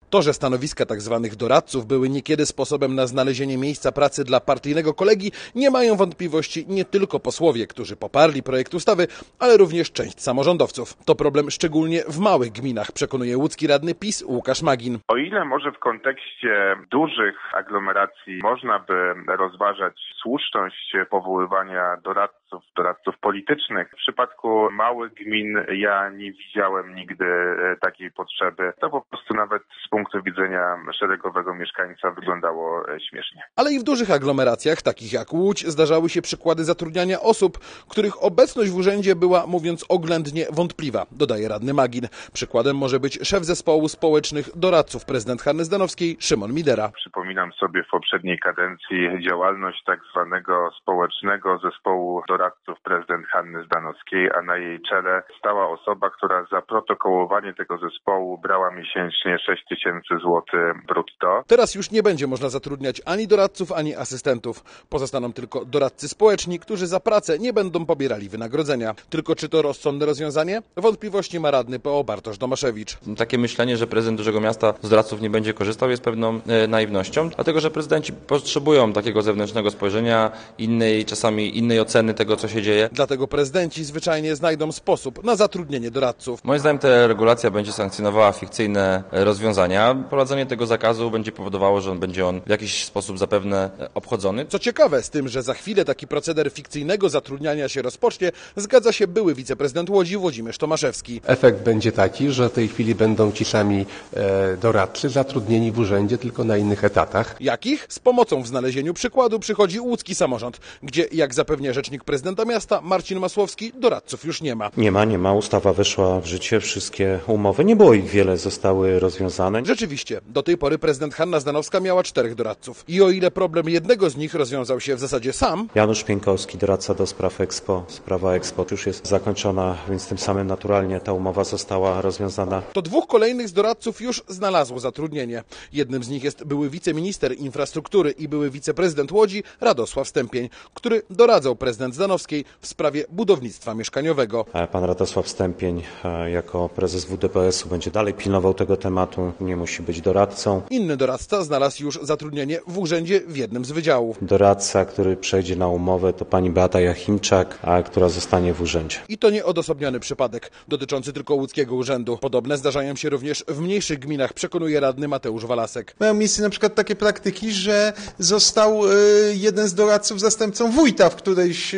To, że stanowiska tzw. doradców były niekiedy sposobem na znalezienie miejsca pracy dla partyjnego kolegi, nie mają wątpliwości nie tylko posłowie, którzy poparli projekt ustawy, ale również część samorządowców. To problem szczególnie w małych gminach, przekonuje łódzki radny PiS Łukasz Magin. O ile może w kontekście dużych aglomeracji można by rozważać słuszność powoływania doradców politycznych, w przypadku małych gmin ja nie widziałem nigdy takiej potrzeby. To po prostu nawet z punktu widzenia szeregowego mieszkańca wyglądało śmiesznie. Ale i w dużych aglomeracjach, takich jak Łódź, zdarzały się przykłady zatrudniania osób, których obecność w urzędzie była, mówiąc oględnie, wątpliwa, dodaje radny Magin. Przykładem może być szef zespołu społecznych doradców prezydent Hanny Zdanowskiej Szymon Midera. Przypominam sobie w poprzedniej kadencji działalność tak zwanego społecznego zespołu doradców prezydent Hanny Zdanowskiej, a na jej czele stała osoba, która za protokołowanie tego zespołu brała miesięcznie 6 000 złotych brutto. Teraz już nie będzie można zatrudniać ani doradców, ani asystentów. Pozostaną tylko doradcy społeczni, którzy za pracę nie będą pobierali wynagrodzenia. Tylko czy to rozsądne rozwiązanie? Wątpliwości ma radny PO Bartosz Domaszewicz. Takie myślenie, że prezydent dużego miasta z doradców nie będzie korzystał, jest pewną naiwnością, dlatego że prezydenci potrzebują takiego zewnętrznego spojrzenia, czasami innej oceny tego, co się dzieje. Dlatego prezydenci zwyczajnie znajdą sposób na zatrudnienie doradców. Moim zdaniem ta regulacja będzie sankcjonowała fikcyjne rozwiązania. Wprowadzenie tego zakazu będzie powodowało, że będzie on w jakiś sposób zapewne obchodzony. Co ciekawe, z tym, że za chwilę taki proceder fikcyjnego zatrudniania się rozpocznie, zgadza się były wiceprezydent Łodzi Włodzimierz Tomaszewski. Efekt będzie taki, że w tej chwili będą ci sami doradcy zatrudnieni w urzędzie tylko na innych etatach. Jakich? Z pomocą w znalezieniu przykładu przychodzi łódzki samorząd, gdzie, jak zapewnia rzecznik prezydenta miasta Marcin Masłowski, doradców już nie ma. Nie ma. Ustawa weszła w życie, wszystkie umowy, nie było ich wiele, zostały rozwiązane. Rzeczywiście, do tej pory prezydent Hanna Zdanowska miała 4 doradców. I o ile problem jednego z nich rozwiązał się w zasadzie sam, Janusz Pieńkowski, doradca do spraw Expo, sprawa Expo już jest zakończona, więc tym samym naturalnie ta umowa została rozwiązana. to 2 kolejnych z doradców już znalazło zatrudnienie. Jednym z nich jest były wiceminister infrastruktury i były wiceprezydent Łodzi Radosław Stępień, który doradzał prezydent Zdanowskiej w sprawie budownictwa mieszkaniowego. Pan Radosław Stępień jako prezes WDPS-u będzie dalej pilnował tego tematu, nie musi być doradcą. Inny doradca znalazł już zatrudnienie w urzędzie w jednym z wydziałów. Doradca, który przejdzie na umowę, to pani Beata Jachimczak, która zostanie w urzędzie. I to nie odosobniony przypadek, dotyczący tylko łódzkiego urzędu. Podobne zdarzają się również w mniejszych gminach, przekonuje radny Mateusz Walasek. Mają miejsce na przykład takie praktyki, że został jeden z doradców zastępcą wójta w którejś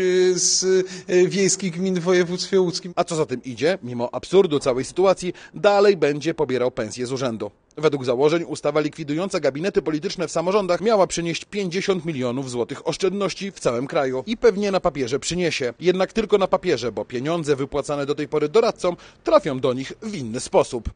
z wiejskich gmin w województwie łódzkim. A co za tym idzie, mimo absurdu całej sytuacji, dalej będzie pobierał pensję z urzędu. Według założeń ustawa likwidująca gabinety polityczne w samorządach miała przynieść 50 milionów złotych oszczędności w całym kraju. I pewnie na papierze przyniesie. Jednak tylko na papierze, bo pieniądze wypłacane do tej pory doradcom trafią do nich w inny sposób.